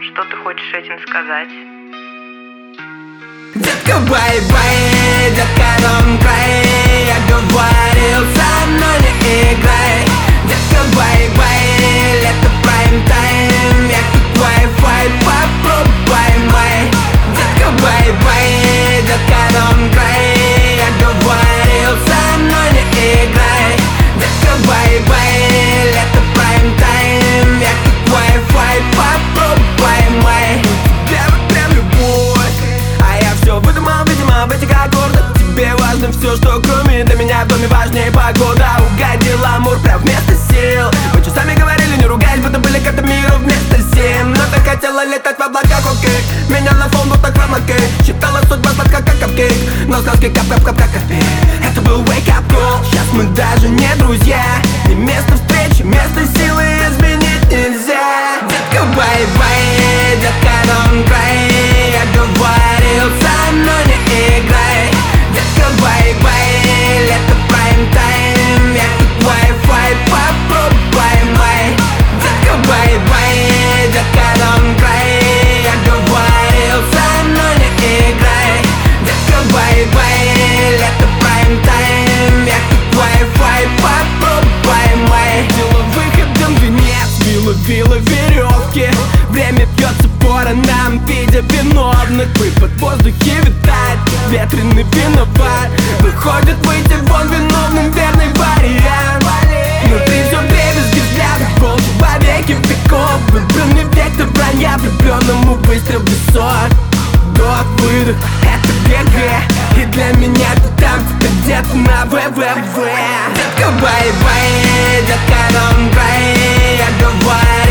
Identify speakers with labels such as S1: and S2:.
S1: Что ты хочешь этим сказать?
S2: Детка, бай-бай, детка, don't cry. Я говорил, со мной не играй. Детка, бай-бай, лето прайм-тайм. Я как Wi-Fi, попробуй мой. Детка, бай-бай, детка, don't cry. Я говорил, со мной не играй. Детка, бай-бай, лето прайм-тайм. Я как Wi-Fi, попробуй мой. Тебе вот прям любовь, а я все выдумал, видимо, в этих аккордах. Тебе важно все, что кроме для меня в доме важнее погода. Угодил амур прям вместо сил. Мы часами говорили, не ругать, будто были карта мира вместо 7. Но ты хотела летать в облаках, окей. Меняла фон, будто хромакей. Считала судьба сладка, как капкейк. Но сказки кап-кап-кап-кап-капей. Это был wake-up call. Сейчас мы даже не друзья. Не место встречи, место силы изменить нельзя. Детка, бай-бай, детка, don't cry. Я говорил, со мной не играй. Детка, бай-бай, лето прайм-тайм. Я как Wi-Fi, попробуй мой. Детка, бай-бай, детка, don't cry. Я говорил, со мной не играй. Детка, бай-бай, лето прайм-тайм. Я как Wi-Fi, попробуй мой. Дело выходом венец, вилла веревки. Время бьется по ранам в виде виновных. Выпад в воздухе витает, ветреный виноват. Выходит выйти вон виновным верный вариант. Внутри все дребезги взглядов, волки во веки веков. Выбранный вектор вранья, влюбленному выстрел в висок. Вдох, выдох, это ГГ. И для меня ты там, ты где-то на ВВВ. Детка, бай-бай, детка, don't cry. Я говорю,